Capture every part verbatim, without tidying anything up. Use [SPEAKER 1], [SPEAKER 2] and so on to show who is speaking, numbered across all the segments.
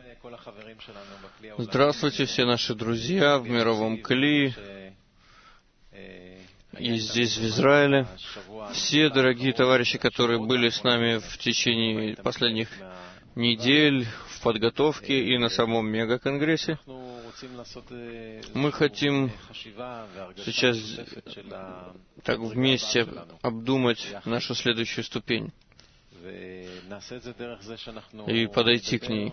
[SPEAKER 1] Здравствуйте, все наши друзья в мировом Кли и здесь, в Израиле. Все дорогие товарищи, которые были с нами в течение последних недель в подготовке и на самом мегаконгрессе. Мы хотим сейчас так вместе обдумать нашу следующую ступень и подойти к ней.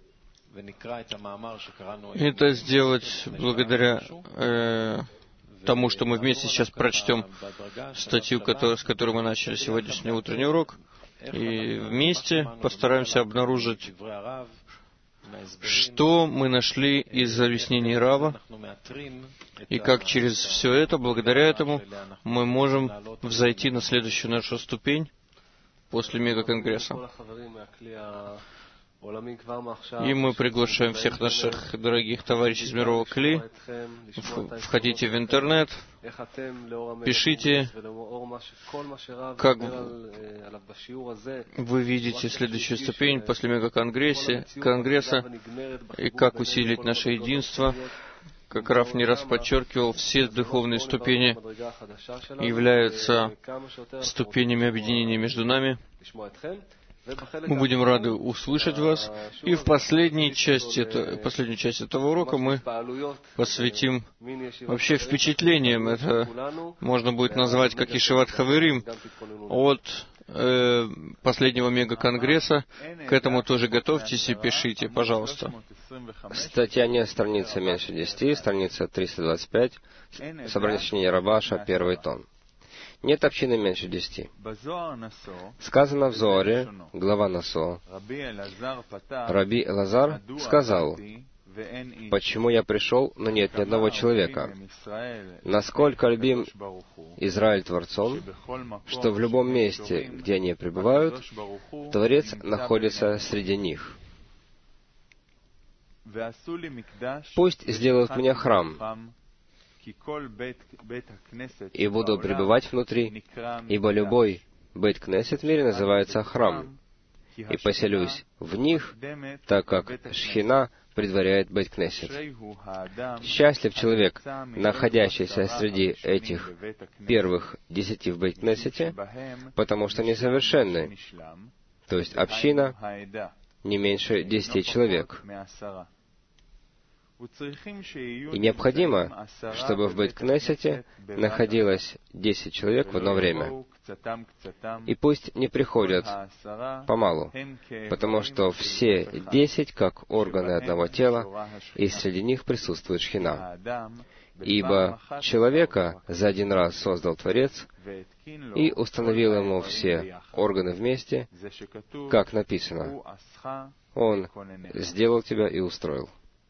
[SPEAKER 1] Это сделать благодаря э, тому, что мы вместе сейчас прочтем статью, который, с которой мы начали сегодняшний утренний урок, и вместе постараемся обнаружить, что мы нашли из объяснений Рава, и как через все это, благодаря этому, мы можем взойти на следующую нашу ступень после мегаконгресса. И мы приглашаем всех наших дорогих товарищей из мирового Кли. Входите в интернет, пишите, как вы видите следующую ступень после мегаконгресса, конгресса, и как усилить наше единство. Как Рав не раз подчеркивал, все духовные ступени являются ступенями объединения между нами. Мы будем рады услышать вас. И в последней части, это, последнюю часть этого урока мы посвятим вообще впечатлениям. Это можно будет назвать как Ешиват Хаверим от э, последнего мегаконгресса. К этому тоже готовьтесь и пишите, пожалуйста.
[SPEAKER 2] Статья не страница меньше десяти, страница триста двадцать пять, собрание сочинения Рабаша, первый том. Нет общины меньше десяти. Сказано в Зоаре, глава Насо, Раби Элазар сказал: «Почему я пришел, но нет ни одного человека? Насколько любим Израиль Творцом, что в любом месте, где они пребывают, Творец находится среди них. Пусть сделают мне храм, и буду пребывать внутри, ибо любой Бейт-Кнесет в мире называется храм, и поселюсь в них, так как Шхина предваряет Бейт-Кнесет. Счастлив человек, находящийся среди этих первых десяти в Бейт-Кнесете, потому что они совершенны, то есть община не меньше десяти человек. И необходимо, чтобы в Бейт-Кнесете находилось десять человек в одно время. И пусть не приходят помалу, потому что все десять как органы одного тела, и среди них присутствует Шхина. Ибо человека за один раз создал Творец и установил ему все органы вместе, как написано: «Он сделал тебя и устроил».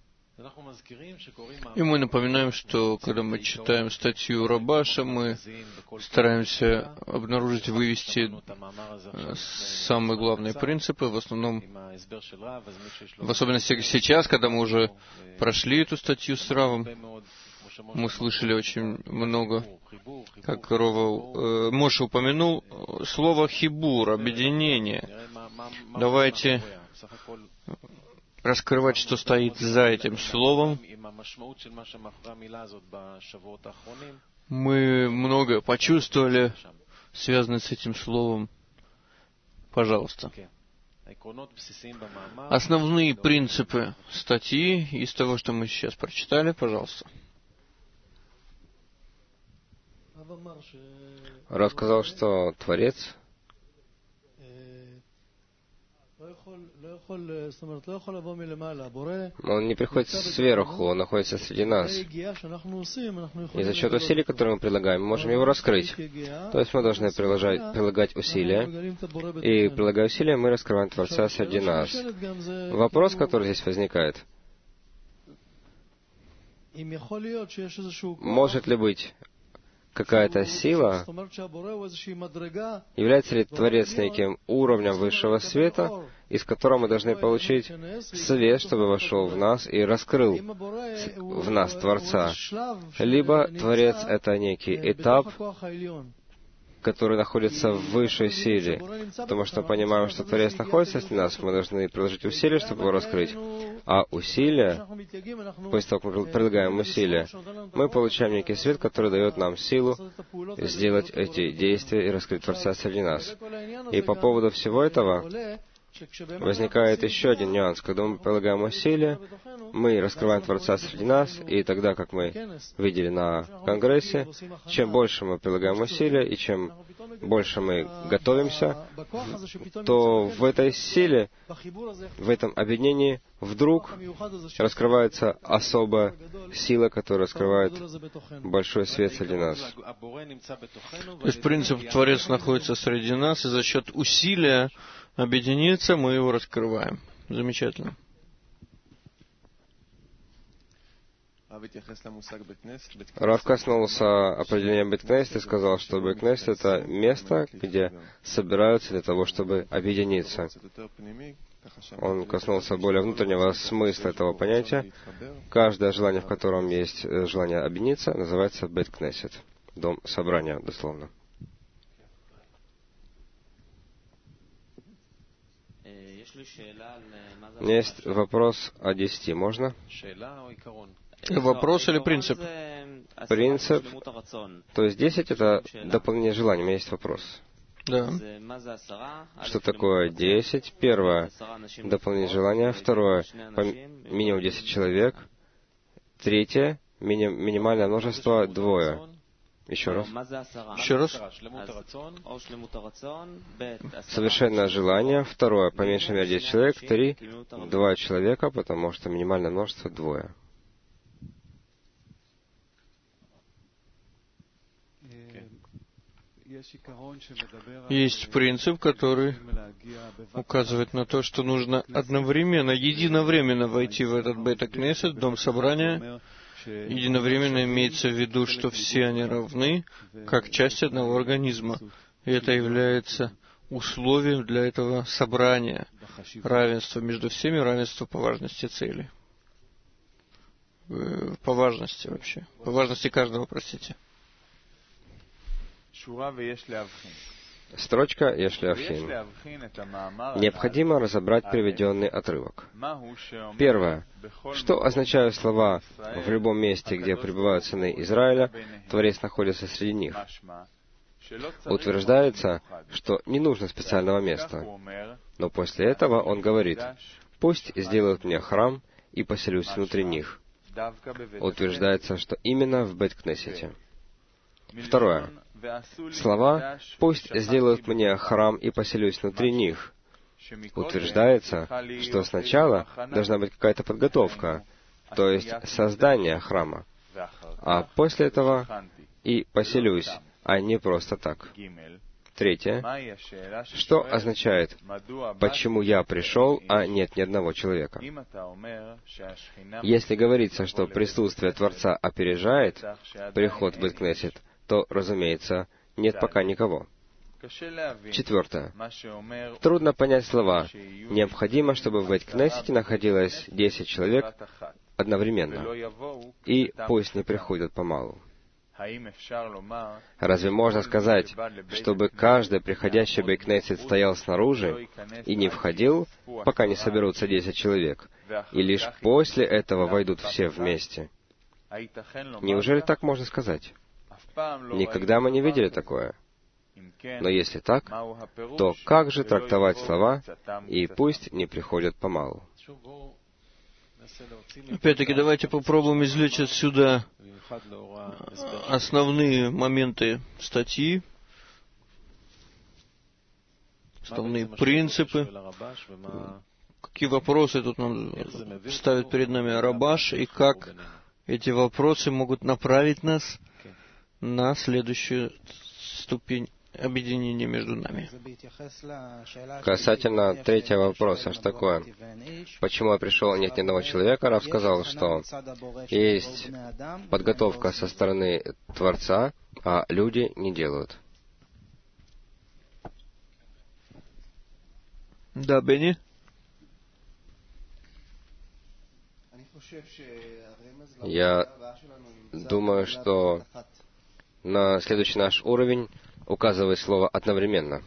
[SPEAKER 1] И мы напоминаем, что когда мы читаем статью Рабаша, мы стараемся обнаружить, вывести самые главные принципы, в основном, в особенности сейчас, когда мы уже прошли эту статью с Равом, мы слышали очень много, как Рова, э, Моше упомянул слово «хибур», объединение. Давайте раскрывать, что стоит за этим словом. Мы много почувствовали, связанное с этим словом. Пожалуйста. Основные принципы статьи из того, что мы сейчас прочитали, пожалуйста.
[SPEAKER 2] Рав сказал, что Творец Он не приходит сверху, Он находится среди нас. И за счет усилий, которые мы предлагаем, мы можем Его раскрыть. То есть мы должны приложать, прилагать усилия, и, прилагая усилия, мы раскрываем Творца среди нас. Вопрос, который здесь возникает: может ли быть какая-то сила, является ли Творец неким уровнем высшего света, из которого мы должны получить свет, чтобы вошел в нас и раскрыл в нас Творца. Либо Творец — это некий этап, который находится в высшей силе. Потому что понимаем, что Творец находится среди нас, мы должны приложить усилия, чтобы его раскрыть. А усилия, после того, как мы прилагаем усилия, мы получаем некий свет, который дает нам силу сделать эти действия и раскрыть Творца среди нас. И по поводу всего этого возникает еще один нюанс. Когда мы прилагаем усилия, мы раскрываем Творца среди нас, и тогда, как мы видели на Конгрессе, чем больше мы прилагаем усилия, и чем больше мы готовимся, то в этой силе, в этом объединении, вдруг раскрывается особая сила, которая раскрывает большой свет среди нас.
[SPEAKER 1] То есть принцип Творец находится среди нас, и за счет усилия объединиться мы его раскрываем. Замечательно.
[SPEAKER 2] Рав коснулся определения Бейт-Кнессет и сказал, что Бейт-Кнессет — это место, где собираются для того, чтобы объединиться. Он коснулся более внутреннего смысла этого понятия. Каждое желание, в котором есть желание объединиться, называется Бейт-Кнессет. Дом собрания, дословно. У меня есть вопрос о десяти. Можно?
[SPEAKER 1] Вопрос или принцип?
[SPEAKER 2] Принцип. То есть десять — это дополнение желания. У меня есть вопрос.
[SPEAKER 1] Да.
[SPEAKER 2] Что такое десять? Первое — дополнение желания. Второе — минимум десять человек. Третье — мини- минимальное множество — двое. Еще раз.
[SPEAKER 1] Еще раз.
[SPEAKER 2] Совершенное желание. Второе — по меньшей мере десять человек. Три — два человека, потому что минимальное множество — двое.
[SPEAKER 1] Есть принцип, который указывает на то, что нужно одновременно, единовременно войти в этот Бейт-Кнессет, дом собрания. Единовременно имеется в виду, что все они равны, как часть одного организма. И это является условием для этого собрания. Равенство между всеми, равенство по важности цели. По важности вообще. По важности каждого, простите.
[SPEAKER 2] Строчка Ешляфхин. Необходимо разобрать приведенный отрывок. Первое. Что означают слова «в любом месте, где пребывают сыны Израиля, Творец находится среди них»? Утверждается, что не нужно специального места. Но после этого он говорит: «Пусть сделают мне храм и поселюсь внутри них». Утверждается, что именно в Бейт-Кнессете. Второе. Слова «пусть сделают мне храм и поселюсь внутри них». Утверждается, что сначала должна быть какая-то подготовка, то есть создание храма, а после этого и поселюсь, а не просто так. Третье. Что означает «почему я пришел, а нет ни одного человека»? Если говорится, что присутствие Творца опережает приход в Бейт-Кнессет, то, разумеется, нет пока никого. Четвертое. Трудно понять слова «необходимо, чтобы в Бейт-Кнессете находилось десять человек одновременно, и пусть не приходят помалу». Разве можно сказать, чтобы каждый приходящий в Бейт-Кнессет стоял снаружи и не входил, пока не соберутся десять человек, и лишь после этого войдут все вместе? Неужели так можно сказать? Никогда мы не видели такое. Но если так, то как же трактовать слова «и пусть не приходят помалу»?
[SPEAKER 1] Опять-таки, давайте попробуем извлечь отсюда основные моменты статьи, основные принципы. Какие вопросы тут нам ставит перед нами Рабаш, и как эти вопросы могут направить нас на следующую ступень объединения между нами.
[SPEAKER 2] Касательно третьего вопроса, что такое? Почему я пришел, нет ни одного человека? Рав сказал, что есть подготовка со стороны Творца, а люди не делают.
[SPEAKER 1] Да, Бенни?
[SPEAKER 2] Я думаю, что на следующий наш уровень указывает слово «одновременно».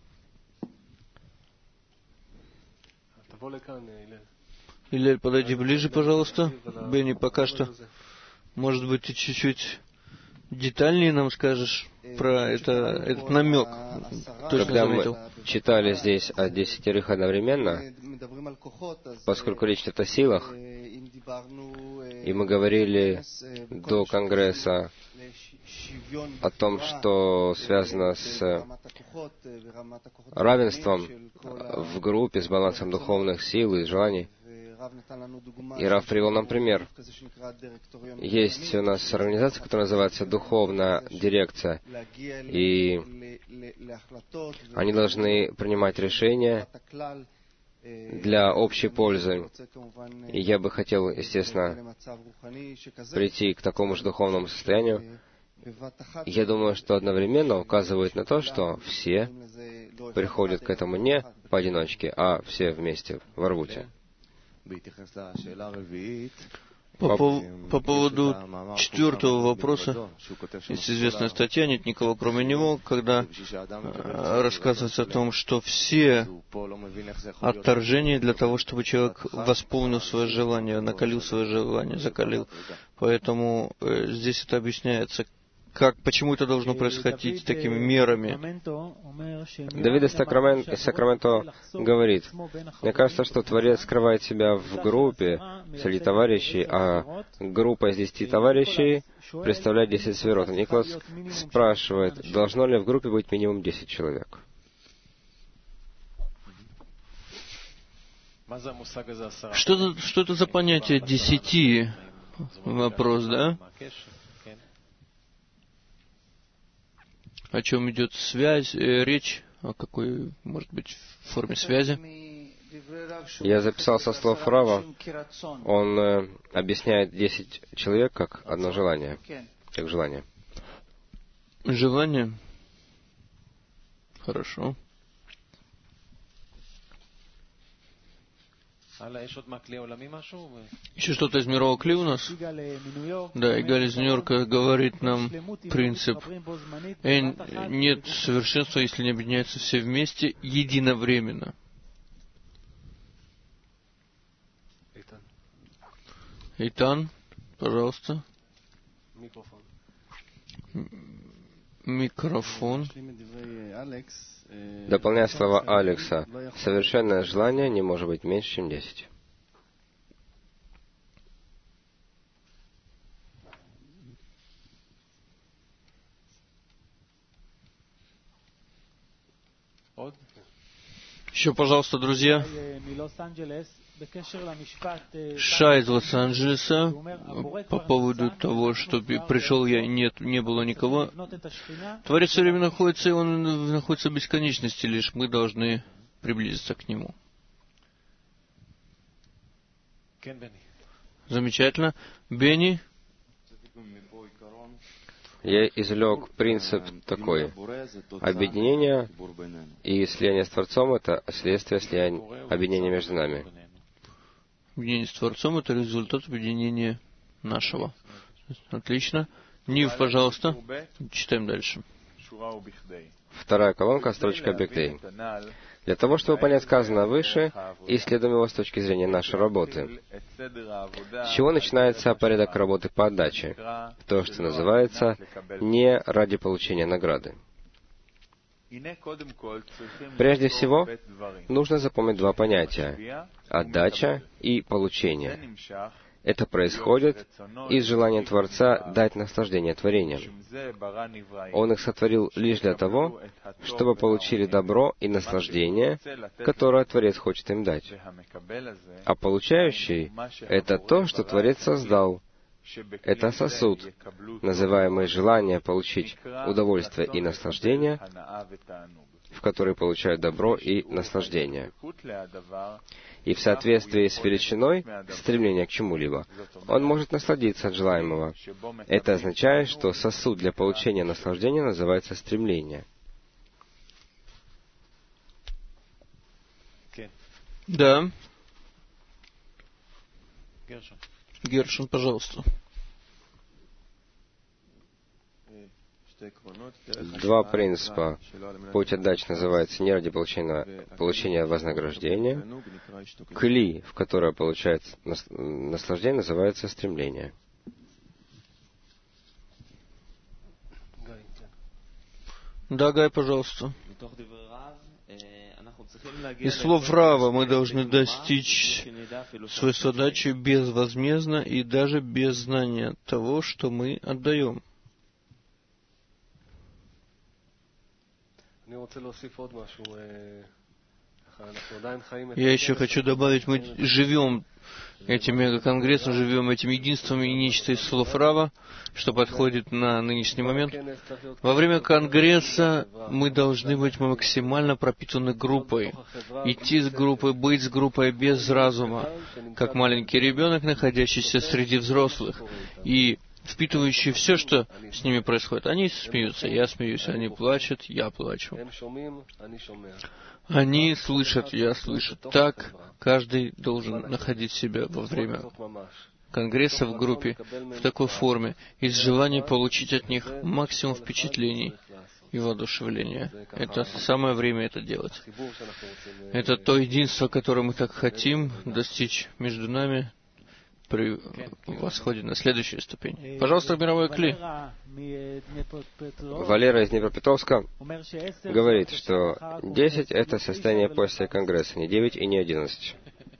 [SPEAKER 1] Илель, подойди ближе, пожалуйста. Бенни, пока что, может быть, ты чуть-чуть детальнее нам скажешь про это, этот намек. Точно
[SPEAKER 2] Когда
[SPEAKER 1] заметил.
[SPEAKER 2] мы читали здесь о десятерых одновременно, поскольку речь идет о силах, и мы говорили до Конгресса о том, что связано с равенством в группе, с балансом духовных сил и желаний. И Рав привел нам пример. Есть у нас организация, которая называется Духовная дирекция, и они должны принимать решения для общей пользы. И я бы хотел, естественно, прийти к такому же духовному состоянию. Я думаю, что одновременно указывает на то, что все приходят к этому не поодиночке, а все вместе в Арвуте.
[SPEAKER 1] По, по, по поводу четвертого вопроса, есть известная статья, нет никого кроме него, когда э, рассказывается о том, что все отторжения для того, чтобы человек восполнил свое желание, накалил свое желание, закалил. Поэтому э, здесь это объясняется, как, почему это должно происходить такими мерами.
[SPEAKER 2] Давид из Сакраменто говорит: мне кажется, что Творец скрывает себя в группе среди товарищей, а группа из десяти товарищей представляет десять сферот. Николас спрашивает, должно ли в группе быть минимум десять человек.
[SPEAKER 1] Что, что это за понятие десяти? Вопрос, да? О чем идет связь, э, речь, о какой, может быть, форме связи?
[SPEAKER 2] Я записал со слов Рава, он э, объясняет десять человек как одно желание, как желание.
[SPEAKER 1] Желание? Хорошо. Еще что-то из мирового кли у нас? Да, Игаль из Нью-Йорка говорит нам принцип. Э, нет совершенства, если не объединяются все вместе единовременно. Итан, пожалуйста. Микрофон.
[SPEAKER 2] Дополняя слова Алекса, совершенное желание не может быть меньше, чем десять.
[SPEAKER 1] Еще, пожалуйста, друзья. Ша из Лос-Анджелеса по поводу того, что пришел я и нет, не было никого. Творец все время находится, и он находится в бесконечности, лишь мы должны приблизиться к нему. Замечательно. Бенни?
[SPEAKER 2] Я извлек принцип такой. Объединение и слияние с Творцом — это следствие слияния, объединения между нами.
[SPEAKER 1] Объединение с Творцом — это результат объединения нашего. Отлично. Нив, пожалуйста. Читаем дальше.
[SPEAKER 2] Вторая колонка, строчка Бекдей. Для того, чтобы понять сказанное выше, исследуем его с точки зрения нашей работы. С чего начинается порядок работы по отдаче? То, что называется не ради получения награды. Прежде всего, нужно запомнить два понятия — отдача и получение. Это происходит из желания Творца дать наслаждение творениям. Он их сотворил лишь для того, чтобы получили добро и наслаждение, которое Творец хочет им дать. А получающий — это то, что Творец создал. Это сосуд, называемый желание получить удовольствие и наслаждение, в который получают добро и наслаждение. И в соответствии с величиной стремления к чему-либо, он может насладиться от желаемого. Это означает, что сосуд для получения наслаждения называется стремление.
[SPEAKER 1] Да. Гершон, пожалуйста.
[SPEAKER 2] Два принципа. Путь отдачи называется не ради получения, получения вознаграждения. Кли, в которое получается наслаждение, называется стремление.
[SPEAKER 1] Да, Гай, пожалуйста. Из слов Рава мы должны достичь своей задачи безвозмездно и даже без знания того, что мы отдаем. Я еще хочу добавить, мы живем этим мегаконгрессом, живем этим единством и нечто из слов Рава, что подходит на нынешний момент. Во время конгресса мы должны быть максимально пропитаны группой, идти с группой, быть с группой без разума, как маленький ребенок, находящийся среди взрослых, и впитывающий все, что с ними происходит. Они смеются, я смеюсь, они плачут, я плачу. Они слышат, я слышу. Так каждый должен находить себя во время конгресса в группе в такой форме, из желания получить от них максимум впечатлений и воодушевления. Это самое время это делать. Это то единство, которое мы так хотим достичь между нами при восходе на следующую ступень. Пожалуйста, мировой Кли.
[SPEAKER 2] Валера из Днепропетровска говорит, что десять — это состояние после конгресса, не девять и не одиннадцать.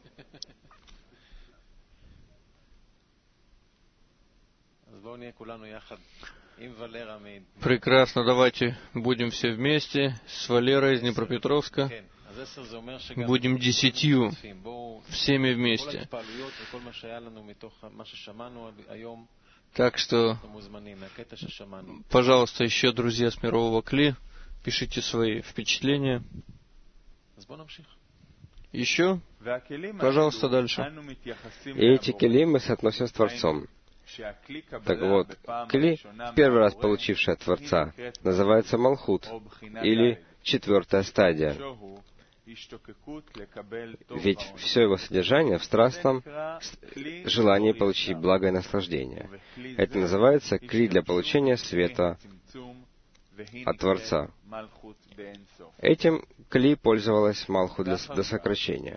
[SPEAKER 1] Прекрасно, давайте будем все вместе с Валерой из Днепропетровска. Будем десятью, всеми вместе. Так что, пожалуйста, еще, друзья с мирового Кли, пишите свои впечатления. Еще, пожалуйста, дальше.
[SPEAKER 2] И эти кили мы соотносим с Творцом. Так вот, кли, в первый раз получившая Творца, называется Малхут, или четвертая стадия. Ведь все его содержание в страстном желании получить благое наслаждение. Это называется кли для получения света от Творца. Этим кли пользовалась Малхут для, для сокращения.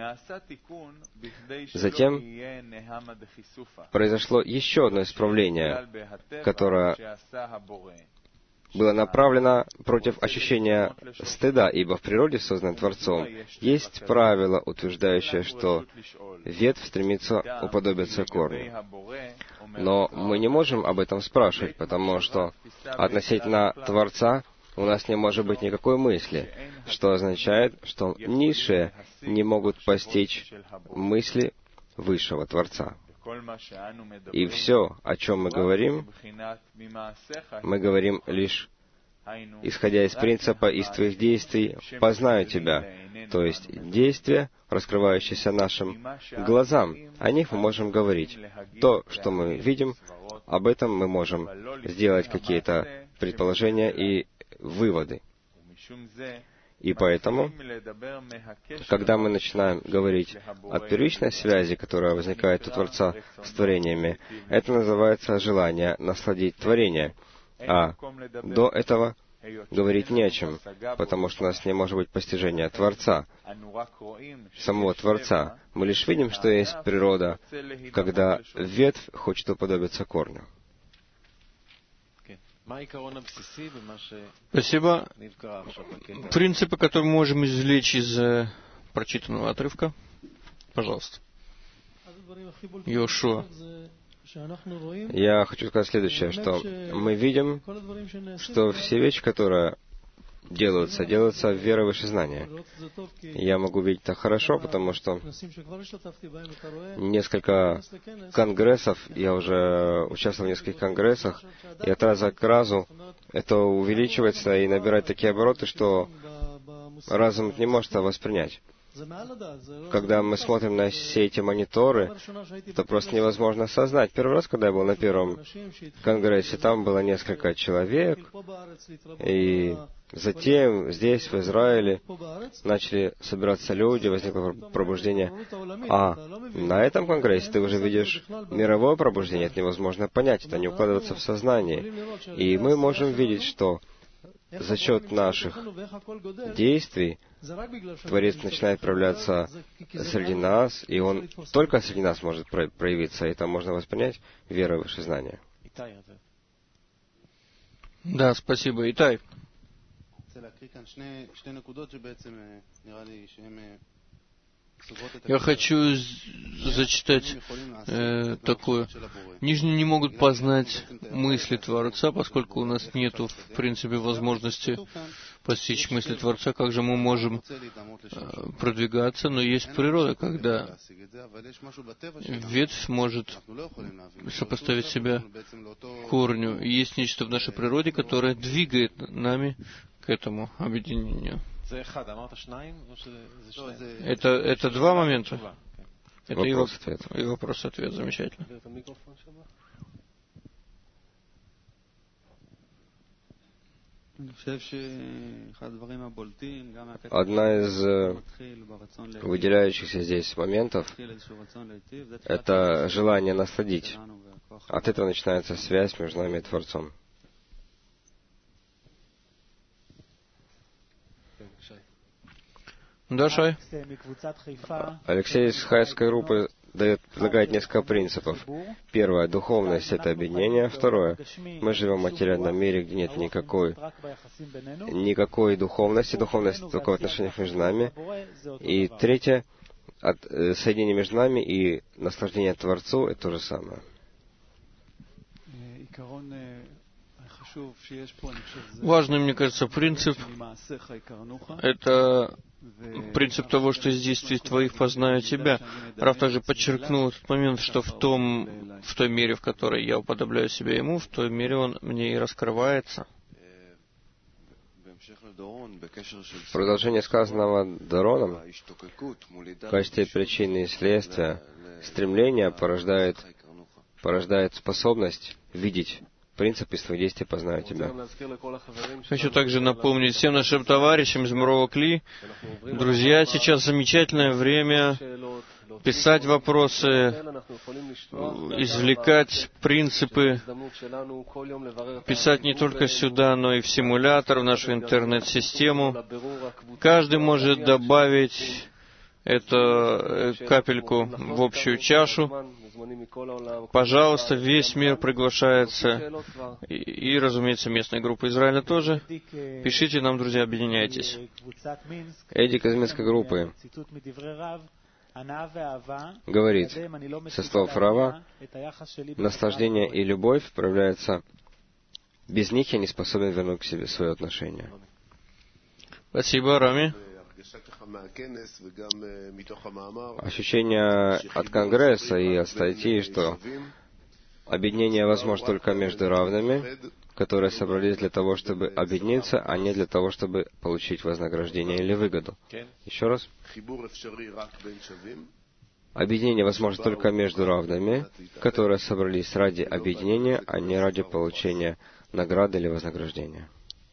[SPEAKER 2] Затем произошло еще одно исправление, которое было направлено против ощущения стыда, ибо в природе, созданной Творцом, есть правило, утверждающее, что ветвь стремится уподобиться корню. Но мы не можем об этом спрашивать, потому что относительно Творца у нас не может быть никакой мысли, что означает, что низшие не могут постичь мысли высшего Творца. И все, о чем мы говорим, мы говорим лишь, исходя из принципа «из твоих действий познаю тебя», то есть действия, раскрывающиеся нашим глазам. О них мы можем говорить. То, что мы видим, об этом мы можем сделать какие-то предположения и выводы. И поэтому, когда мы начинаем говорить о первичной связи, которая возникает у Творца с творениями, это называется желание насладить творение. А до этого говорить не о чем, потому что у нас не может быть постижения Творца, самого Творца. Мы лишь видим, что есть природа, когда ветвь хочет уподобиться корню.
[SPEAKER 1] Спасибо. Принципы, которые мы можем извлечь из э, прочитанного отрывка. Пожалуйста. Йошуа.
[SPEAKER 2] Я хочу сказать следующее, что мы видим, что все вещи, которые делаются, делаются в вере выше знания. Я могу видеть это хорошо, потому что несколько конгрессов, я уже участвовал в нескольких конгрессах, и от раза к разу это увеличивается и набирает такие обороты, что разум не может это воспринять. когда мы смотрим на все эти мониторы, это просто невозможно осознать. Первый раз, когда я был на первом конгрессе, там было несколько человек, и затем здесь, в Израиле, начали собираться люди, возникло пробуждение. А на этом конгрессе ты уже видишь мировое пробуждение, это невозможно понять, это не укладывается в сознание. И мы можем видеть, что за счет наших действий Творец начинает проявляться среди нас, и Он только среди нас может проявиться, и там можно воспринять веру в выше знания.
[SPEAKER 1] Да, спасибо. Итай. Я хочу зачитать э, такое. Нижние не могут познать мысли Творца, поскольку у нас нет, в принципе, возможности постичь мысли Творца. Как же мы можем э, продвигаться? Но есть природа, когда ветвь может сопоставить себя корню. И есть нечто в нашей природе, которое двигает нами к этому объединению. Это, это два момента. Это вопрос-ответ. И вопрос-ответ. Замечательно.
[SPEAKER 2] Одна из выделяющихся здесь моментов — это желание насладить. От этого начинается связь между нами и Творцом.
[SPEAKER 1] Да, Шай.
[SPEAKER 2] Алексей из Хайской группы дает, предлагает несколько принципов. Первое — духовность — это объединение. Второе — мы живем в материальном мире, где нет никакой, никакой духовности. Духовность только в отношениях между нами. И третье — от, э, соединение между нами и наслаждение Творцу — это то же самое.
[SPEAKER 1] Важный, мне кажется, принцип — это принцип того, что из действий твоих познаю тебя. Рав также подчеркнул этот момент, что в том, в той мере, в которой я уподобляю себя ему, в той мере он мне и раскрывается.
[SPEAKER 2] Продолжение сказанного Дороном в качестве причины и следствия стремление порождает, порождает способность видеть. Принцип из твоих действий познаю тебя.
[SPEAKER 1] Хочу также напомнить всем нашим товарищам из Мирового Кли, друзья, сейчас замечательное время писать вопросы, извлекать принципы, писать не только сюда, но и в симулятор, в нашу интернет-систему. Каждый может добавить эту капельку в общую чашу. Пожалуйста, весь мир приглашается. И, и, разумеется, местная группа Израиля тоже. Пишите нам, друзья, объединяйтесь.
[SPEAKER 2] Эдик из Минской группы говорит, со слов Рава, наслаждение и любовь проявляются. Без них я не способен вернуть к себе свое отношение.
[SPEAKER 1] Спасибо, Рами.
[SPEAKER 2] Ощущение от Конгресса и от статьи, что объединение возможно только между равными, которые собрались для того, чтобы объединиться, а не для того, чтобы получить вознаграждение или выгоду. Еще раз. Объединение возможно только между равными, которые собрались ради объединения, а не ради получения награды или вознаграждения.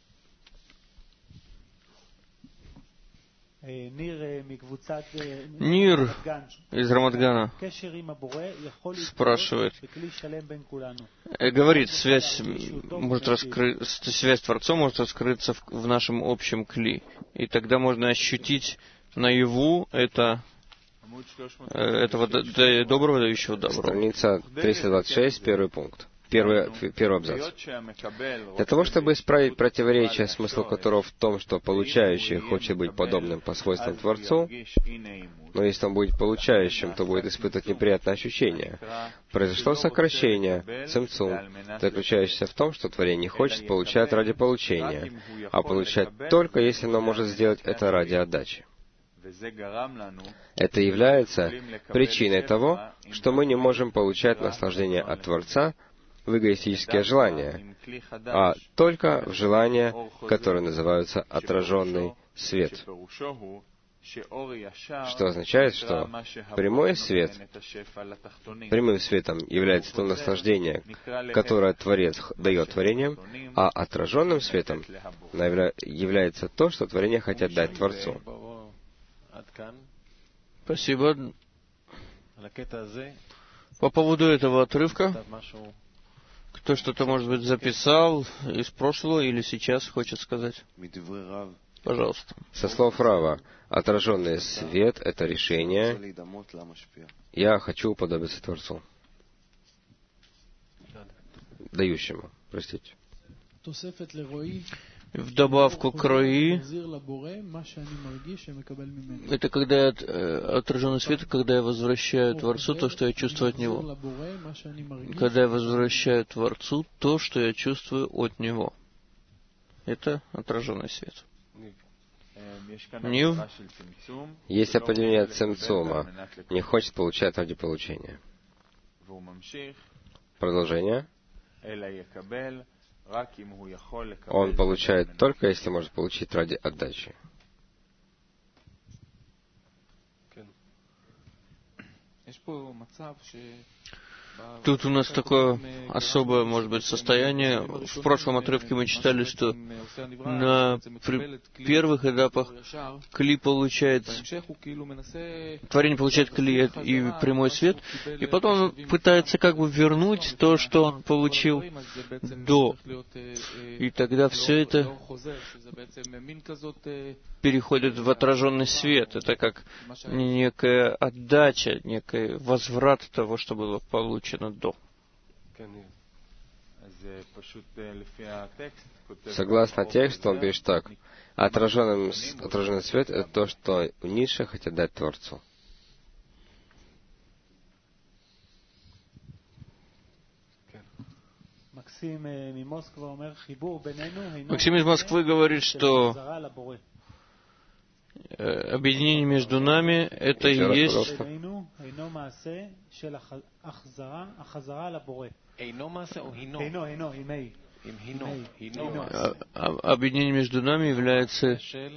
[SPEAKER 1] Нир из Рамадгана спрашивает, говорит, связь может раскры... связь с Творцом может раскрыться в, в нашем общем кли, и тогда можно ощутить наяву это этого доброго, дающего доброго.
[SPEAKER 2] Страница триста двадцать шесть, первый пункт. Первый, первый абзац. Для того, чтобы исправить противоречие, смысл которого в том, что получающий хочет быть подобным по свойствам Творцу, но если он будет получающим, то будет испытывать неприятные ощущения. Произошло сокращение, цимцум, заключающееся в том, что творение не хочет получать ради получения, а получать только, если оно может сделать это ради отдачи. Это является причиной того, что мы не можем получать наслаждение от Творца в эгоистические желания, а только в желания, которые называются отраженный свет. что означает, что прямой свет, прямым светом является то наслаждение, которое Творец дает творениям, а отраженным светом является то, что творения хотят дать Творцу.
[SPEAKER 1] Спасибо. По поводу этого отрывка, кто что-то, может быть, записал из прошлого или сейчас хочет сказать? Пожалуйста.
[SPEAKER 2] Со слов Рава, отраженный свет — это решение. Я хочу уподобиться Творцу. Дающему, простите.
[SPEAKER 1] В добавку к Рои, это когда я, отраженный свет, когда я возвращаю Творцу то, что я чувствую от Него. Когда я возвращаю Творцу то, что я чувствую от Него. Это отраженный свет. Нив.
[SPEAKER 2] Есть определение цимцума. Не хочет получать ради получения. Продолжение. Он получает только, если может получить ради отдачи.
[SPEAKER 1] Тут у нас такое особое, может быть, состояние. В прошлом отрывке мы читали, что на первых этапах кли получает, творение получает кли и прямой свет, и потом он пытается как бы вернуть то, что он получил до. И тогда все это переходит в отраженный свет. Это как некая отдача, некий возврат того, что было получено до.
[SPEAKER 2] Согласно тексту, он пишет так. Отраженный, отраженный свет — это то, что низшие хотят дать Творцу.
[SPEAKER 1] Максим из Москвы говорит, что объединение между нами — это и есть объединение между нами является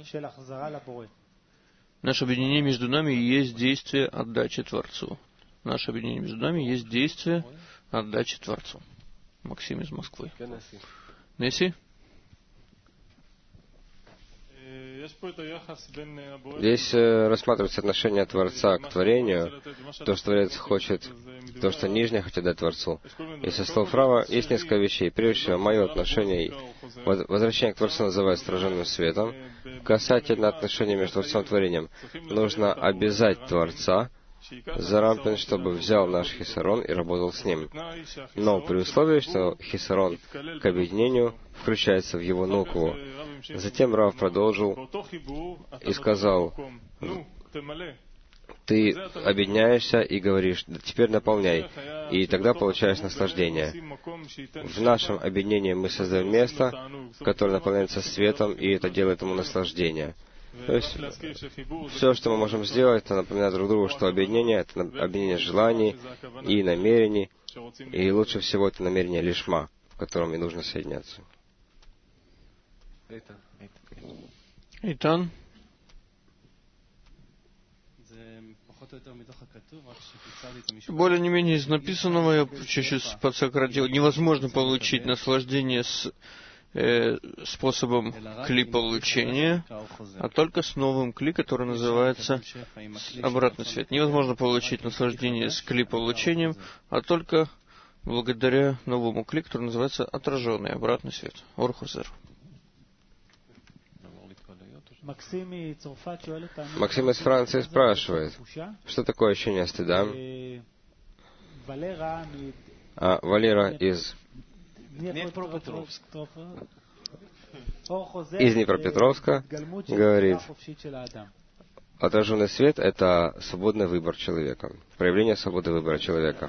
[SPEAKER 1] наше объединение между нами и есть действие отдачи Творцу. Наше объединение между нами есть действие отдачи Творцу. Максим из Москвы. Несси?
[SPEAKER 2] Здесь э, рассматривается отношение Творца к творению, то, что Творец хочет, то, что нижнее хотят дать Творцу. И со слов Рава есть несколько вещей. Прежде всего, мое отношение, возвращение к Творцу называется отраженным светом. Касательно отношения между Творцом и творением, нужно обязать Творца за рампин, чтобы взял наш хисарон и работал с ним. Но при условии, что хисарон к объединению включается в его нукву. Затем Рав продолжил и сказал, ты объединяешься и говоришь, теперь наполняй, и тогда получаешь наслаждение. В нашем объединении мы создаем место, которое наполняется светом, и это делает ему наслаждение. То есть, все, что мы можем сделать, это напоминать друг другу, что объединение — это объединение желаний и намерений, и лучше всего это намерение лишма, в котором и нужно соединяться.
[SPEAKER 1] Итан. Более не менее из написанного я чуть-чуть подсократил. Невозможно получить наслаждение с э, способом кли получения, а только с новым кли, который называется обратный свет. Невозможно получить наслаждение с кли получением, а только благодаря новому кли, который называется отраженный обратный свет. Орхузер.
[SPEAKER 2] Максим из Франции спрашивает, что такое ощущение стыда? А Валера из из Днепропетровска говорит, отраженный свет — это свободный выбор человека, проявление свободы выбора человека.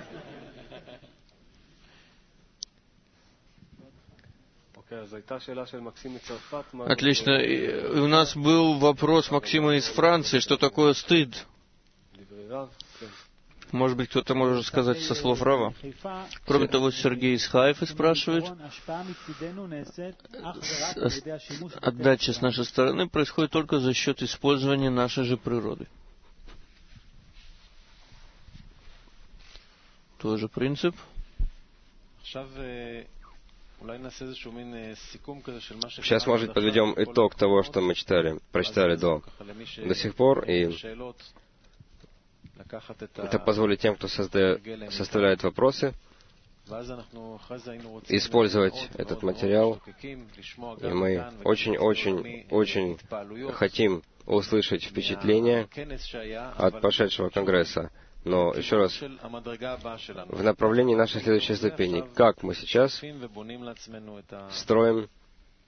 [SPEAKER 1] Отлично. И у нас был вопрос Максима из Франции, что такое стыд. Может быть, кто-то может сказать со слов Рава. Кроме того, Сергей из Хайфы спрашивает, отдача с нашей стороны происходит только за счет использования нашей же природы. Тот же принцип.
[SPEAKER 2] Сейчас, может, подведем итог того, что мы читали, прочитали до, до сих пор, и это позволит тем, кто создает, составляет вопросы, использовать этот материал. И мы очень-очень-очень хотим услышать впечатления от прошедшего конгресса. Но, еще раз, в направлении нашей следующей ступени, как мы сейчас строим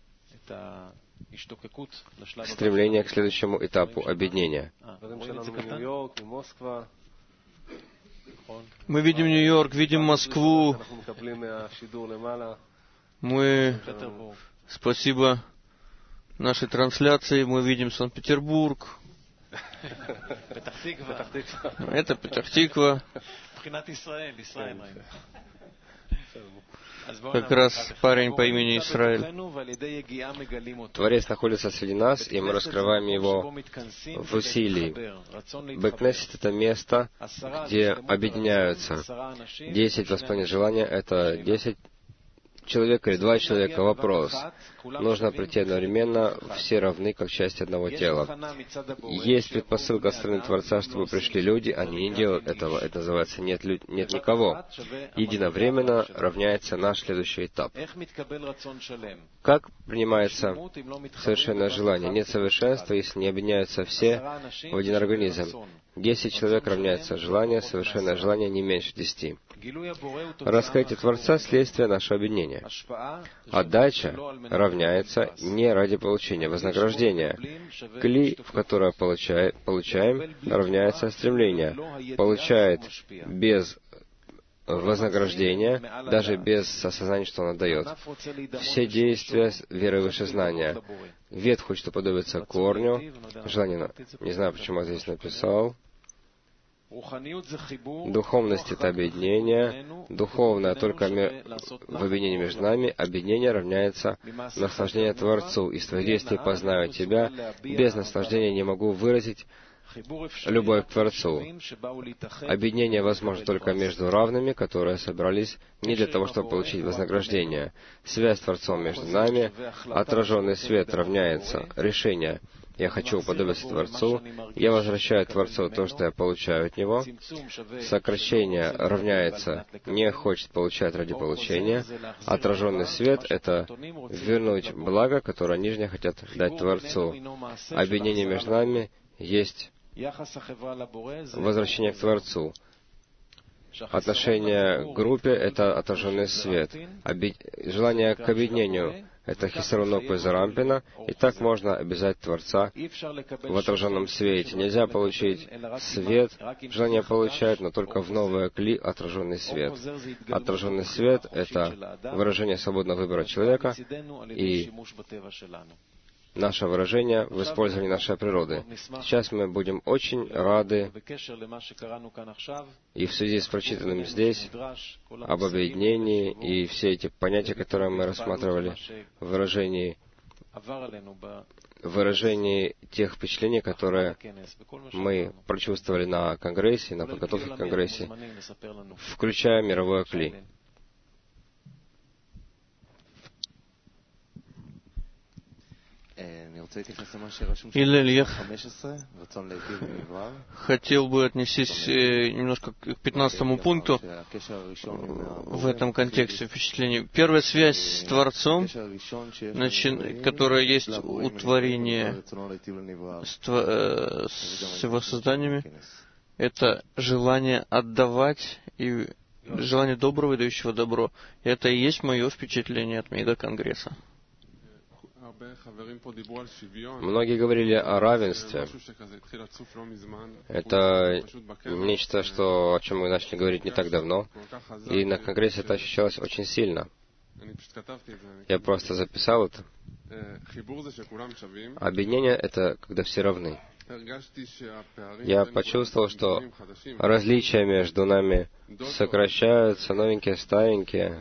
[SPEAKER 2] стремление к следующему этапу объединения.
[SPEAKER 1] Мы видим Нью-Йорк, видим Москву. Мы, спасибо нашей трансляции, мы видим Санкт-Петербург. Это Петах-Тиква. Как раз парень по имени Исраэль.
[SPEAKER 2] Творец находится среди нас, и мы раскрываем его в усилии. Бэкнесет — это место, где объединяются десять воспоминаний желания. Это десять человек или два человека. Вопрос. Нужно прийти одновременно, все равны, как часть одного тела. Есть предпосылка со стороны Творца, чтобы пришли люди, они не делают этого. Это называется «нет, лю... нет никого». Единовременно равняется наш следующий этап. Как принимается совершенное желание? Нет совершенства, если не объединяются все в один организм. Десять человек равняется желание, совершенное желание не меньше десяти. Раскрытие Творца — следствие нашего объединения. Отдача равняется не ради получения вознаграждения. Кли, в которое получай, получаем, равняется стремление. Получает без вознаграждения, даже без осознания, что он отдает. Все действия веры выше знания. Ветвь хочет уподобиться корню. Желание, не знаю, почему я здесь написал. Духовность — это объединение. Духовное только в объединении между нами. Объединение равняется наслаждению Творцу. Из твоих действий познаю Тебя. Без наслаждения не могу выразить любовь к Творцу. Объединение возможно только между равными, которые собрались не для того, чтобы получить вознаграждение. Связь с Творцом между нами. Отраженный свет равняется решение. Я хочу уподобиться Творцу. Я возвращаю Творцу то, что я получаю от Него. Сокращение равняется не хочет получать ради получения. Отраженный свет — это вернуть благо, которое нижние хотят дать Творцу. Объединение между нами есть возвращение к Творцу. Отношение к группе — это отраженный свет. Оби... Желание к объединению — это хисарунок из Рампина, и так можно обязать Творца в отраженном свете. Нельзя получить свет, желание получать, но только в новое кли отраженный свет. Отраженный свет — это выражение свободного выбора человека, и наше выражение в использовании нашей природы. Сейчас мы будем очень рады, и в связи с прочитанным здесь, об объединении и все эти понятия, которые мы рассматривали, в выражении, в выражении тех впечатлений, которые мы прочувствовали на Конгрессе, на подготовке к Конгрессе, включая мировое кли.
[SPEAKER 1] Илель, я хотел бы отнестись немножко к пятнадцатому пункту в этом контексте впечатлений. Первая связь с Творцом, начи... которая есть у творения с, тв... с его созданиями, это желание отдавать и желание доброго и дающего добро. Это и есть мое впечатление от мега-конгресса.
[SPEAKER 2] Многие говорили о равенстве. Это нечто, что, о чем мы начали говорить не так давно. И на Конгрессе это ощущалось очень сильно. Я просто записал это. Объединение — это когда все равны. Я почувствовал, что различия между нами сокращаются, новенькие, старенькие.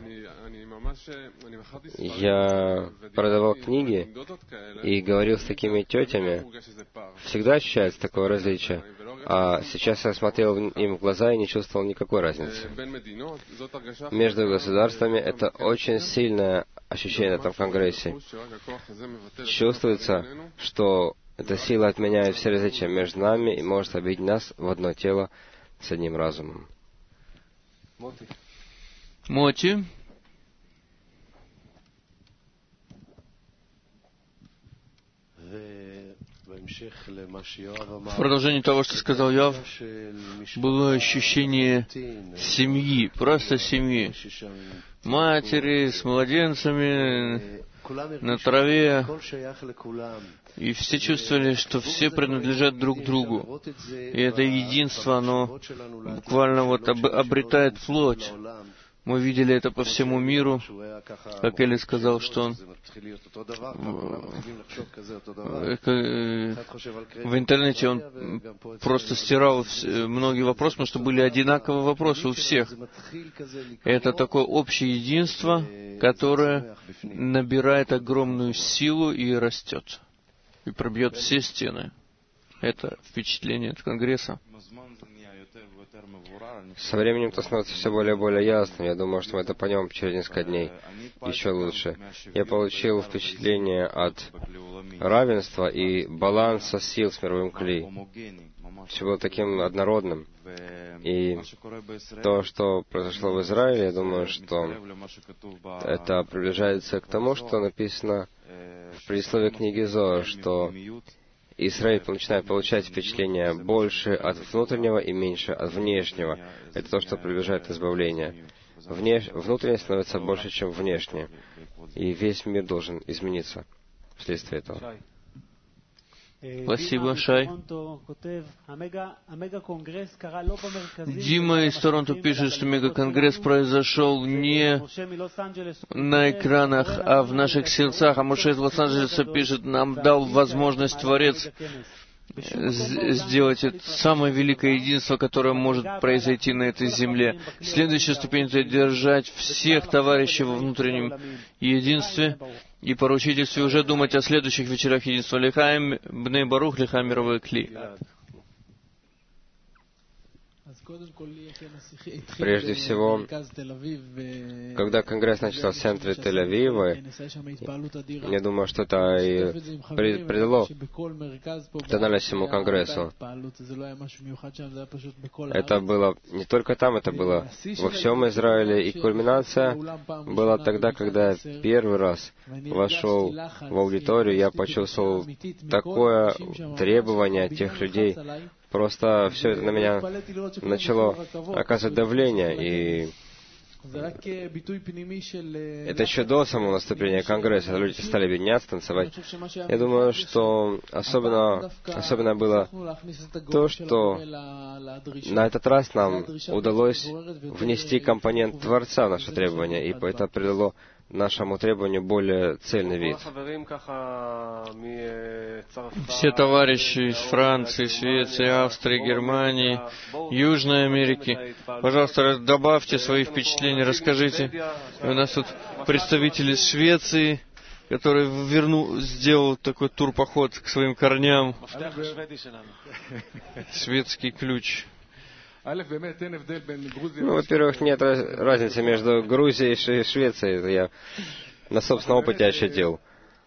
[SPEAKER 2] Я продавал книги и говорил с такими тетями. Всегда ощущается такое различие. А сейчас я смотрел им в глаза и не чувствовал никакой разницы. Между государствами это очень сильное ощущение на этом конгрессе. Чувствуется, что эта сила отменяет все различия между нами и может объединить нас в одно тело с одним разумом.
[SPEAKER 1] Моти. В продолжении того, что сказал Йоав, было ощущение семьи, просто семьи. Матери с младенцами на траве. И все чувствовали, что все принадлежат друг другу. И это единство, оно буквально вот об, обретает плоть. Мы видели это по всему миру. Как Эли сказал, что он в интернете он просто стирал многие вопросы, потому что были одинаковые вопросы у всех. Это такое общее единство, которое набирает огромную силу и растет. И пробьет все стены. Это впечатление от Конгресса.
[SPEAKER 2] Со временем это становится все более и более ясным. Я думаю, что мы это поймем через несколько дней еще лучше. Я получил впечатление от равенства и баланса сил с мировым кли. Все было таким однородным. И то, что произошло в Израиле, я думаю, что это приближается к тому, что написано в предисловии книги Зоар, что Израиль начинает получать впечатление больше от внутреннего и меньше от внешнего. Это то, что приближает избавление. Внеш... Внутреннее становится больше, чем внешнее. И весь мир должен измениться вследствие этого.
[SPEAKER 1] Спасибо, Шай. Дима из Торонто пишет, что мегаконгресс произошел не на экранах, а в наших сердцах. А Моше из Лос-Анджелеса пишет, нам дал возможность Творец сделать это самое великое единство, которое может произойти на этой земле. Следующая ступень — это держать всех товарищей во внутреннем единстве и поручительстве уже думать о следующих вечерах единства. Лихаим бней барух, лихаим мировой кли.
[SPEAKER 2] Прежде всего, когда Конгресс начался в центре Тель-Авива, я думаю, что это и придало тональность всему Конгрессу. Это было не только там, это было во всем Израиле, и кульминация была тогда, когда я первый раз вошел в аудиторию, я почувствовал такое требование от тех людей. Просто все это на меня начало оказывать давление, и это еще до самого наступления Конгресса. Люди стали объединяться, танцевать. Я думаю, что особенно, особенно было то, что на этот раз нам удалось внести компонент Творца в наше требование, и это придало нашему требованию более цельный вид.
[SPEAKER 1] Все товарищи из Франции, Швеции, Австрии, Германии, Южной Америки, пожалуйста, добавьте свои впечатления, расскажите. У нас тут представитель из Швеции, который вернул, сделал такой турпоход к своим корням. Шведский ключ.
[SPEAKER 2] Ну, во-первых, нет разницы между Грузией и Швецией. Это я на собственном опыте ощутил.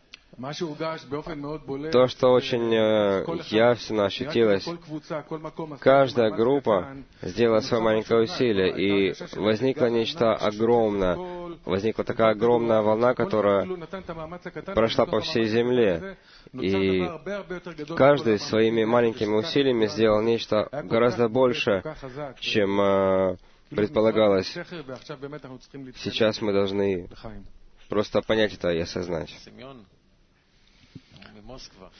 [SPEAKER 2] То, что очень э, явственно ощутилось, каждая группа сделала свое маленькое усилие, и возникло нечто огромное. Возникла такая огромная волна, которая прошла по всей земле. И каждый своими маленькими усилиями сделал нечто гораздо больше, чем э, предполагалось. Сейчас мы должны просто понять это и осознать.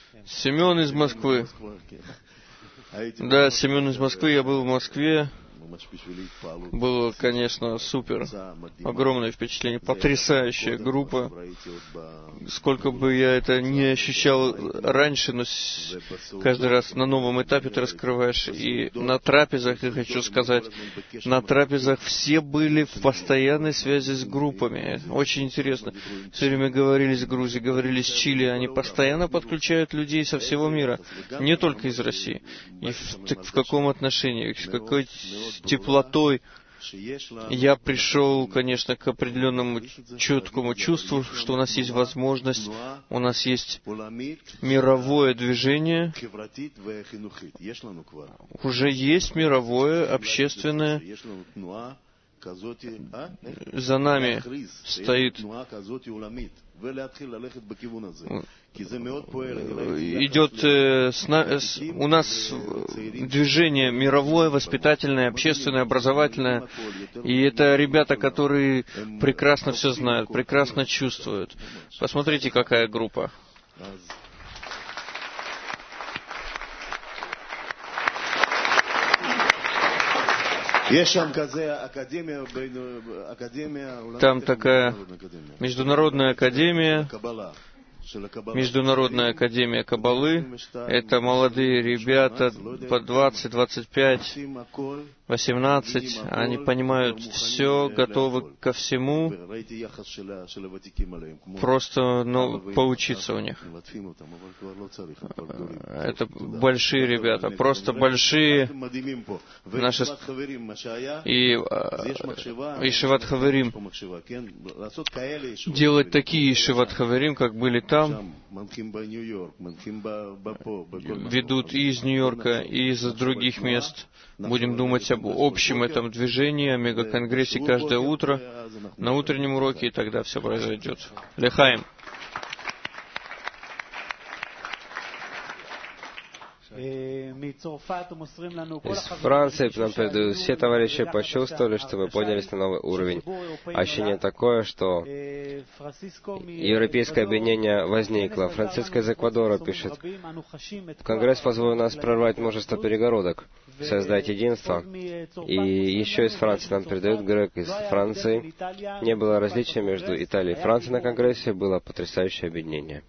[SPEAKER 1] Семен из Москвы. Да, Семен из Москвы. Я был в Москве Было, конечно, супер. Огромное впечатление. Потрясающая группа. Сколько бы я это не ощущал раньше, но каждый раз на новом этапе ты раскрываешь. И на трапезах, я хочу сказать, на трапезах все были в постоянной связи с группами. Очень интересно. Все время говорили с Грузией, говорили с Чили. Они постоянно подключают людей со всего мира, не только из России. И в, так, в каком отношении, с какой теплотой. Я пришел, конечно, к определенному четкому чувству, что у нас есть возможность, у нас есть мировое движение, уже есть мировое, общественное, за нами стоит, идет э, с на, с, у нас движение мировое, воспитательное, общественное, образовательное, и это ребята, которые прекрасно все знают, прекрасно чувствуют. Посмотрите, какая группа. Там такая международная академия, Международная академия Каббалы. Это молодые ребята по двадцать, двадцать пять, восемнадцать. Они понимают все, готовы ко всему. Просто ну, поучиться у них. Это большие ребята, просто большие наши и, и Шиват Хаверим. Делать такие Шиват Хаверим, как были там, ведут и из Нью-Йорка, и из других мест. Будем думать об общем этом движении, о мегаконгрессе каждое утро, на утреннем уроке, и тогда все произойдет. Лехаим.
[SPEAKER 2] Из Франции нам передают, все товарищи почувствовали, что мы поднялись на новый уровень. Ощущение такое, что европейское объединение возникло. Франциско из Эквадора пишет: Конгресс позволил нас прорвать множество перегородок, создать единство. И еще из Франции нам передают Грег из Франции. Не было различия между Италией и Францией на Конгрессе, было потрясающее объединение.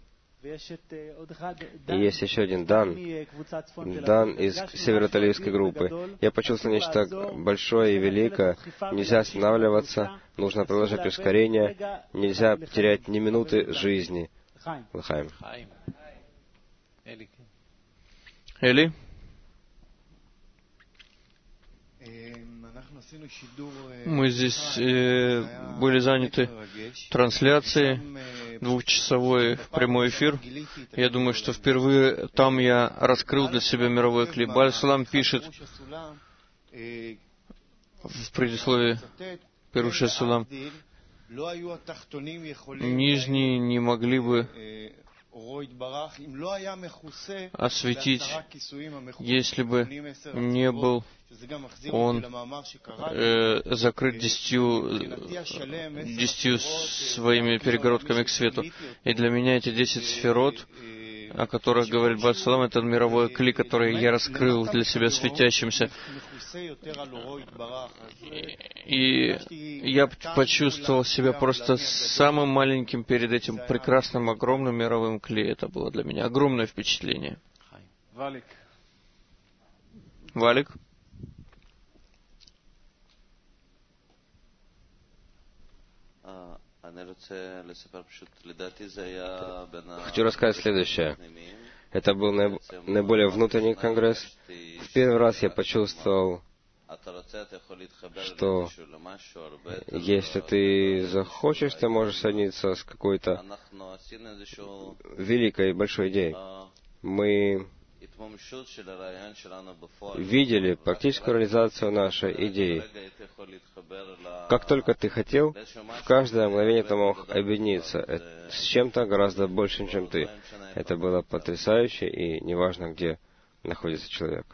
[SPEAKER 2] И есть еще один Дан, Дан из северо-итальянской группы. Я почувствовал нечто большое и великое. Нельзя останавливаться, нужно приложить ускорение, нельзя терять ни минуты жизни. Лахаим.
[SPEAKER 1] Эли? Мы здесь э, были заняты трансляцией, двухчасовой прямой эфир. Я думаю, что впервые там я раскрыл для себя мировой клип. Баль-Салам пишет в предисловии Перуша Сулам: нижние не могли бы осветить, если бы не был он э, закрыт десятью, десятью своими перегородками к свету. И для меня эти десять сферот, о которых говорит Баль-Салам, это мировой кли, который я раскрыл для себя светящимся. И я почувствовал себя просто самым маленьким перед этим прекрасным, огромным мировым кли. Это было для меня огромное впечатление. Валик?
[SPEAKER 2] Хочу рассказать следующее. Это был наиболее внутренний конгресс. В первый раз я почувствовал, что если ты захочешь, ты можешь соединиться с какой-то великой, большой идеей. Мы видели практическую реализацию нашей идеи. Как только ты хотел, в каждое мгновение ты мог объединиться с чем-то гораздо большим, чем ты. Это было потрясающе, и неважно, где находится человек.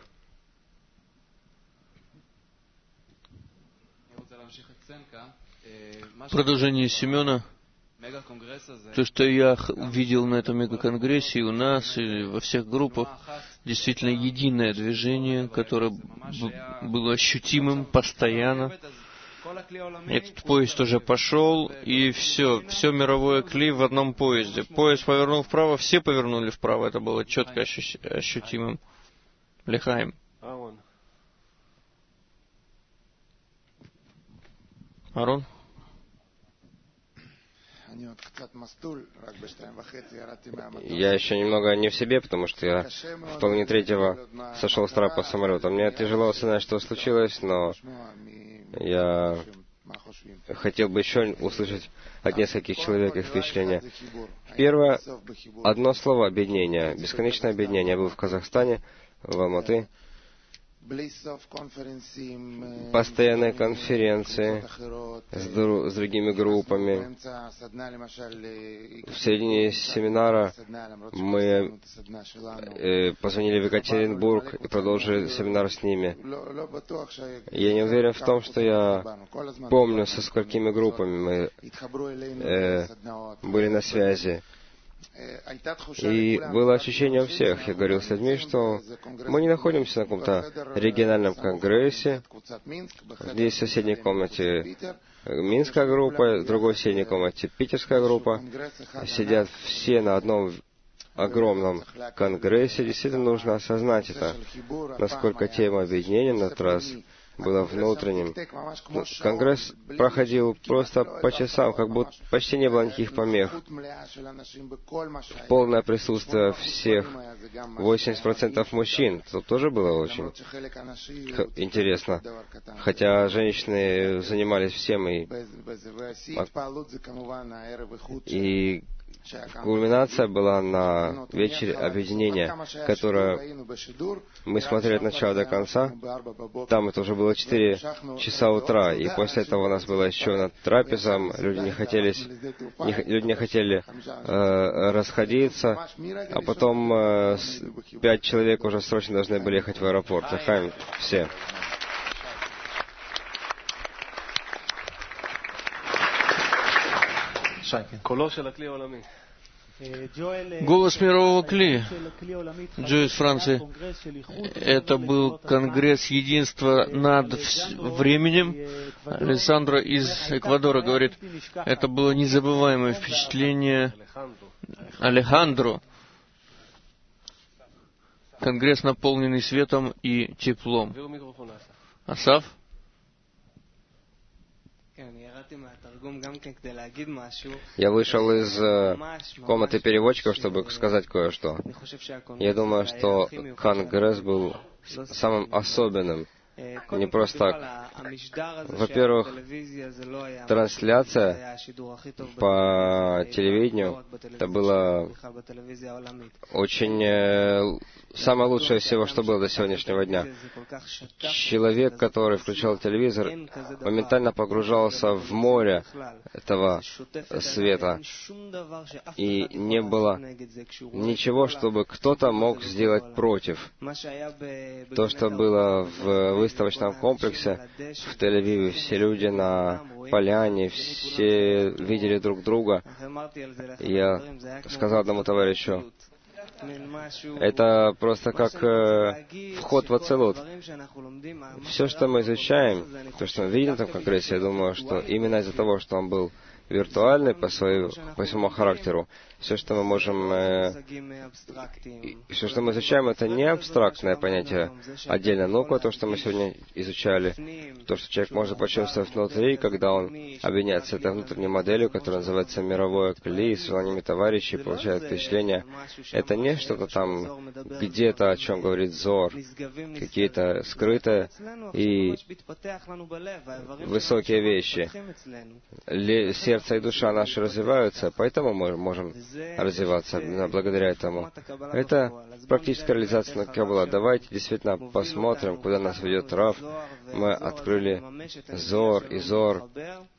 [SPEAKER 1] Продолжение Семена. То, что я видел на этом мегаконгрессе и у нас, и во всех группах, действительно единое движение, которое было ощутимым постоянно. Этот поезд уже пошел, и все, все мировое кли в одном поезде. Поезд повернул вправо, все повернули вправо, это было четко ощу- ощутимым. Лехаим. Арон?
[SPEAKER 2] Я еще немного не в себе, потому что я в половине третьего сошел с трапа самолета. Мне тяжело осознать, что случилось, но я хотел бы еще услышать от нескольких человек их впечатления. Первое, одно слово — объединение, бесконечное объединение. Я был в Казахстане, в Алматы. Постоянные конференции с, дру, с другими группами. В середине семинара мы э, позвонили в Екатеринбург и продолжили семинар с ними. Я не уверен в том, что я помню, со сколькими группами мы э, были на связи. И было ощущение у всех, я говорил с людьми, что мы не находимся на каком-то региональном конгрессе. Здесь в соседней комнате минская группа, в другой соседней комнате питерская группа. Сидят все на одном огромном конгрессе. Действительно нужно осознать это, насколько тема объединения на этот раз была внутренним. Конгресс проходил просто по часам, как будто почти не было никаких помех. Полное присутствие всех, восемьдесят процентов мужчин. Тут тоже было очень интересно. Хотя женщины занимались всем, и, и кульминация была на вечере объединения, которое мы смотрели от начала до конца. Там это уже было четыре часа утра, и после этого у нас была еще одна трапеза. Люди не хотели, не, люди не хотели э, расходиться, а потом э, пять человек уже срочно должны были ехать в аэропорт. Лехаим все.
[SPEAKER 1] Голос мирового кли. Джо из Франции. Это был конгресс единства над временем. Александра из Эквадора говорит, это было незабываемое впечатление. Алехандро. Конгресс, наполненный светом и теплом. Асав?
[SPEAKER 2] Я вышел из э, комнаты переводчиков, чтобы сказать кое-что. Я думаю, что конгресс был самым особенным. Не просто так. Во-первых, трансляция по телевидению, это было очень э, самое лучшее всего, что было до сегодняшнего дня. Человек, который включал телевизор, моментально погружался в море этого света. И не было ничего, чтобы кто-то мог сделать против. То, что было в выставочном комплексе в Тель-Авиве, все люди на поляне, все видели друг друга. Я сказал одному товарищу, это просто как э, вход в Ацелут. Все, что мы изучаем, то, что мы видим в этом конгрессе, я думаю, что именно из-за того, что он был виртуальный по, своему, по своему характеру, все, что мы можем, э, все, что мы изучаем, это не абстрактное понятие отдельно, но то, что мы сегодня изучали, то, что человек может почувствовать внутри, когда он объединяется с этой внутренней моделью, которая называется мировое кли, с желаниями товарищей, получает впечатление. Это не что-то там где-то, о чем говорит Зор, какие-то скрытые и высокие вещи. Сердце и душа наши развиваются, поэтому мы можем развиваться благодаря этому. Это практическая реализация Каббала. Давайте действительно посмотрим, куда нас ведет Рав. Мы открыли Зор и Зор.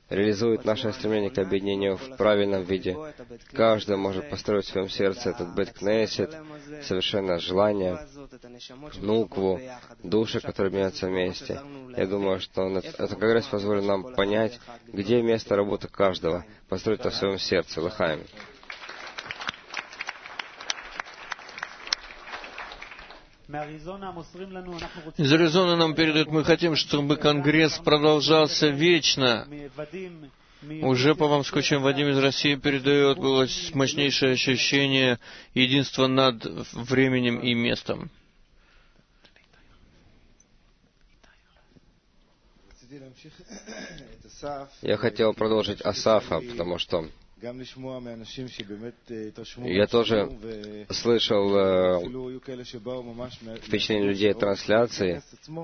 [SPEAKER 2] реализует наше стремление к объединению в правильном виде. Каждый может построить в своем сердце этот бет-кнесет, совершенное желание, нукву, души, которые меняются вместе. Я думаю, что этот конгресс позволит нам понять, где место работы каждого, построить это в своем сердце. Лахаим.
[SPEAKER 1] Из Аризоны нам передают, мы хотим, чтобы Конгресс продолжался вечно. Уже по вам скучаем. Вадим из России передает, было мощнейшее ощущение единства над временем и местом.
[SPEAKER 2] Я хотел продолжить Асафа, потому что я тоже слышал э, впечатление людей от трансляции,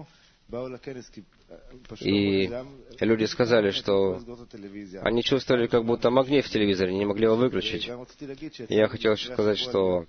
[SPEAKER 2] и люди сказали, что они чувствовали, как будто магнит в телевизоре, не могли его выключить. И я хотел еще сказать, что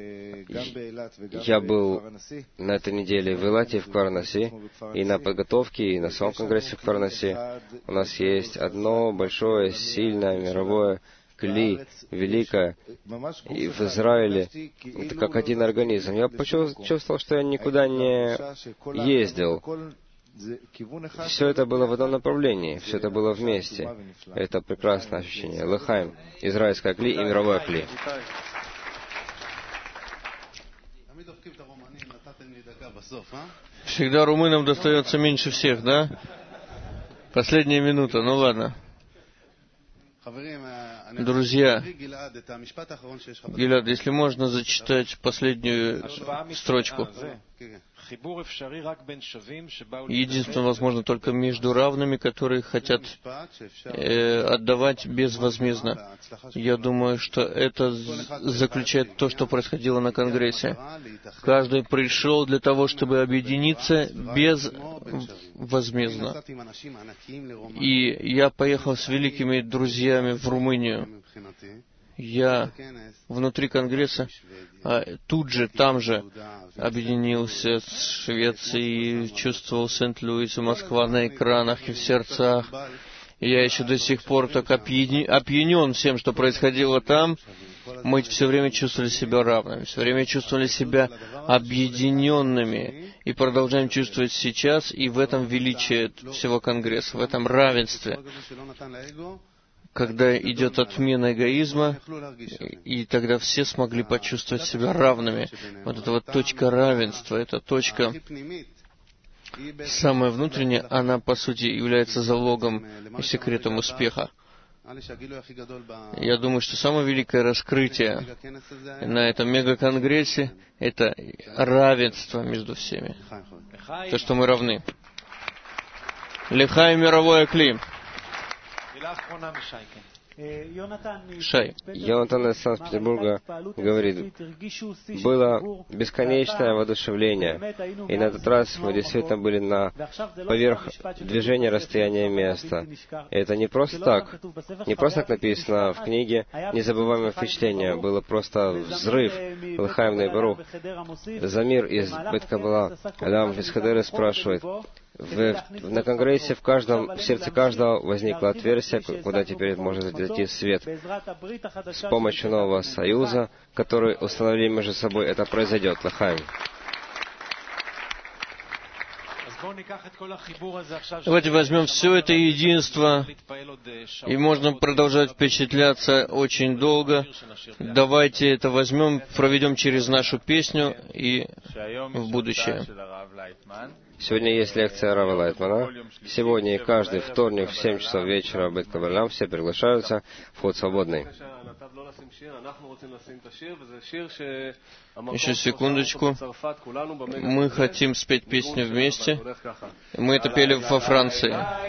[SPEAKER 2] я был на этой неделе в Илате, в Кварнаси, и на подготовке, и на самом конгрессе в Кварнаси. У нас есть одно большое, сильное, мировое кли, великое, и в Израиле, это как один организм. Я почувствовал, что я никуда не ездил. Все это было в одном направлении, все это было вместе. Это прекрасное ощущение. Лахаим, израильское кли и мировое кли.
[SPEAKER 1] Всегда румынам достается меньше всех, да? Последняя минута, ну ладно. Друзья, Гилад, если можно зачитать последнюю строчку. Единственное, возможно, только между равными, которые хотят э, отдавать безвозмездно. Я думаю, что это заключает то, что происходило на Конгрессе. Каждый пришел для того, чтобы объединиться безвозмездно. И я поехал с великими друзьями в Румынию. Я внутри Конгресса а, тут же, там же объединился с Швецией, чувствовал Сент-Луис и Москва на экранах и в сердцах. И я еще до сих пор так опьяни, опьянен всем, что происходило там. Мы все время чувствовали себя равными, все время чувствовали себя объединенными. И продолжаем чувствовать сейчас, и в этом величие всего Конгресса, в этом равенстве. Когда идет отмена эгоизма, и тогда все смогли почувствовать себя равными. Вот эта вот точка равенства, эта точка, самая внутренняя, она, по сути, является залогом и секретом успеха. Я думаю, что самое великое раскрытие на этом мегаконгрессе — это равенство между всеми. То, что мы равны. Лихай мировое кли. Шай.
[SPEAKER 2] Йонатан из Санкт-Петербурга говорит, было бесконечное воодушевление, и на этот раз мы действительно были на поверх движения расстояния места. И это не просто так, не просто так написано в книге «Незабываемое впечатление», было просто взрыв. Лахаим Нейбарух. Замир из Бет-Каббала, Адам из Хадеры спрашивает, В, на Конгрессе в каждом, в сердце каждого возникло отверстие, куда теперь может зайти свет. С помощью нового союза, который установили между собой, это произойдет. Лахаим.
[SPEAKER 1] Давайте возьмем все это единство, и можно продолжать впечатляться очень долго. Давайте это возьмем, проведем через нашу песню и в будущее.
[SPEAKER 2] Сегодня есть лекция Рава Лайтмана. Сегодня и каждый вторник в семь часов вечера в Бет-Каббалам все приглашаются. Вход свободный.
[SPEAKER 1] Еще секундочку. Мы хотим спеть песню вместе. Мы это пели во Франции.